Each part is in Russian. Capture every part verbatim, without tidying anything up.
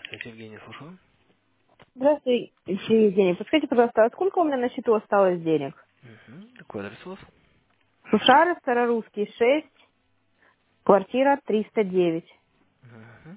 Здравствуйте, Евгений, слушаю. Здравствуйте, Евгений. Подскажите, пожалуйста, а сколько у меня на счету осталось денег? Угу. Какой адрес у вас? Сушары, Старорусский, шесть, квартира триста девять. Угу.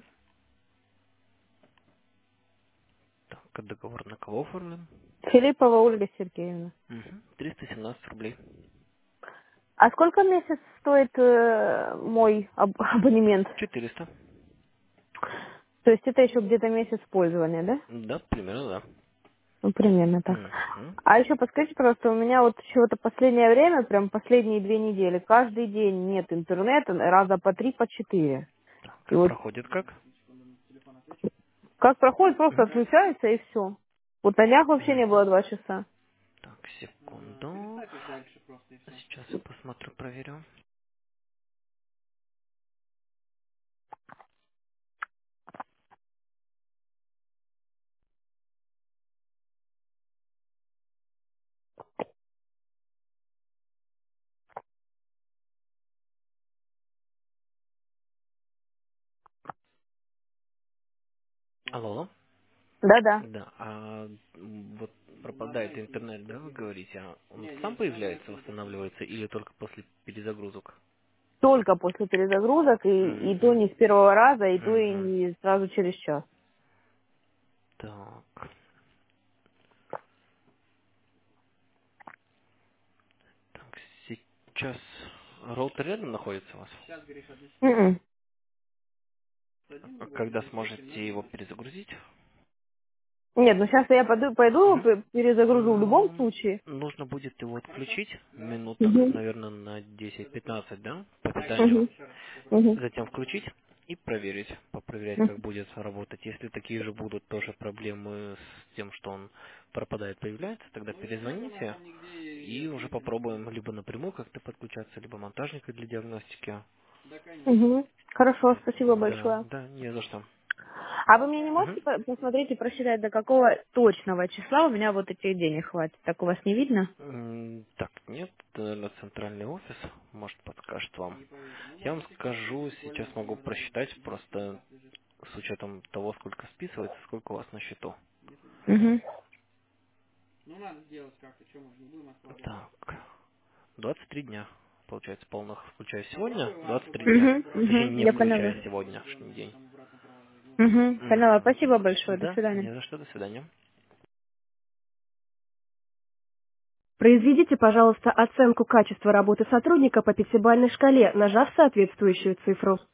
Так, договор на кого оформлен? Филиппова Ольга Сергеевна. Угу. триста семнадцать рублей. А сколько в месяц стоит э, мой аб- абонемент? четыреста. То есть это еще где-то месяц пользования, да? Да, примерно, да. Ну, примерно так. Угу. А еще подскажите, пожалуйста, у меня вот чего-то последнее время, прям последние две недели, каждый день нет интернета, раза по три, по четыре. И Так, вот проходит как? как проходит, просто Угу. отключается и все. Вот на днях вообще не было два часа. Так, секунду. Сейчас я посмотрю, проверю. Алло, алло. Да-да. Да, а м, вот пропадает интернет, да, вы говорите, а он сам появляется, восстанавливается или только после перезагрузок? Только после перезагрузок, и, и то Угу. не с первого раза, и то и Угу. не сразу через час. Так. Так, сейчас роутер рядом находится у вас? Мгм. А когда сможете его перезагрузить? Нет, ну сейчас я пойду, пойду Мгм. п- перезагружу в любом Ну, случае. нужно будет его отключить минут так, Мгм. наверное, на десять-пятнадцать, да, по питанию. Мгм. Мгм. Затем включить и проверить, попроверять, Мгм. как будет работать. Если такие же будут тоже проблемы с тем, что он пропадает, появляется, тогда перезвоните и уже попробуем либо напрямую как-то подключаться, либо монтажника для диагностики. Мгм. Хорошо, спасибо Да, большое. да, не за что. А вы мне не Мгм. можете по- посмотреть и просчитать, до какого точного числа у меня вот этих денег хватит? Так у вас не видно? М, Так, нет, это, наверное, центральный офис, может, подскажет вам. Я вам скажу, сейчас могу просчитать, просто с учетом того, сколько списывается, сколько у вас на счету. Угу. Так, двадцать три дня, получается, полных, включая сегодня, двадцать три дня. Угу. Точнее, Угу. не Я поняла. включая сегодняшний день. Угу. Поняла. Мгм. Спасибо большое. До Да, свидания. не за что, до свидания. Произведите, пожалуйста, оценку качества работы сотрудника по пятибалльной шкале, нажав соответствующую цифру.